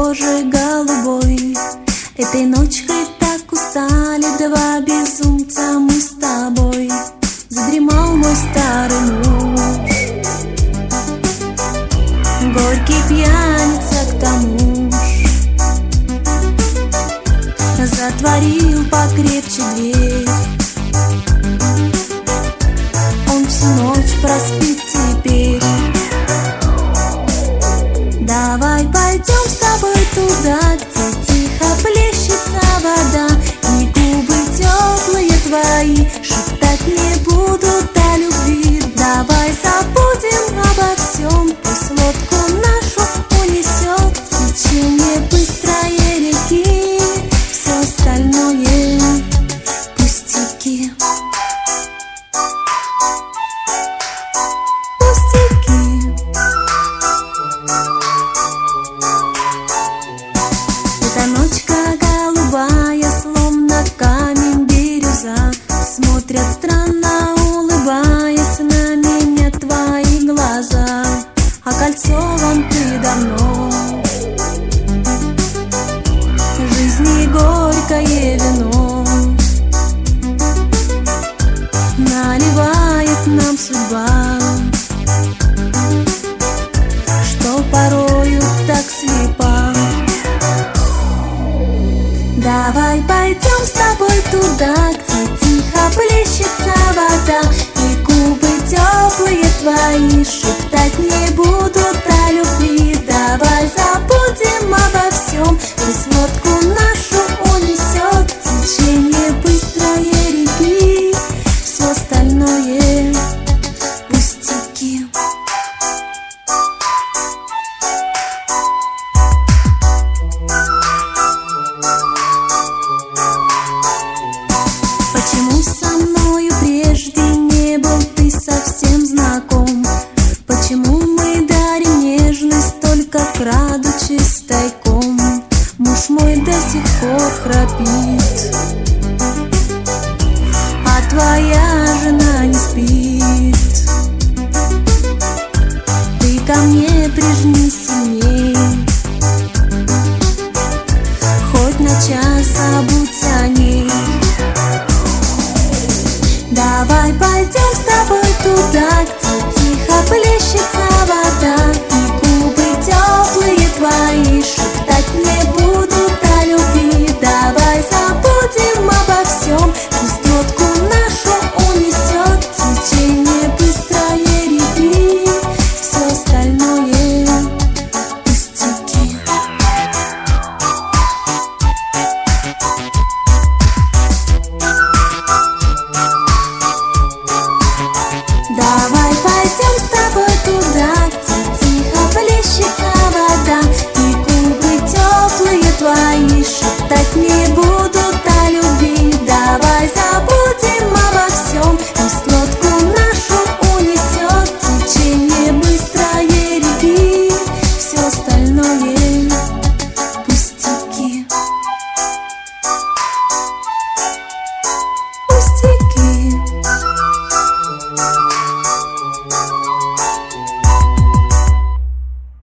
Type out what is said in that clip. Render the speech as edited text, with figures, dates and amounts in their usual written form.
тоже голубой. Этой ночкой так устали два безумца мы с тобой. Задремал мой старый муж, горький пьяница к тому ж, затворил покрепче дверь. Он всю ночь проспит теперь. Давай пойдем с тобой туда, где тихо плещется вода, и губы теплые твои шептать не будут о любви. Давай забудем обо всем, пусть лодку нашу унесет течение быстрое реки. Все остальное пустяки. Эта ночка голубая, словно камень бирюза, смотрят странно, улыбаясь на меня твои глаза. Окольцован ты давно, жизни горькое вино наливает нам судьба, что порою так слепа. Давай пойдем с тобой туда, где тихо плещется вода, и губы теплые твои шептать не будут о любви. Давай забудем обо всем, пусть лодку нашу унесет течение быстрое реки. Все остальное пустяки. Почему со мною прежде не был ты совсем знаком? Почему мы дарим нежность только крадучись тайком? Муж мой до сих пор храпит, а твоя жена не спит. Ты ко мне прижмись сильней, хоть на час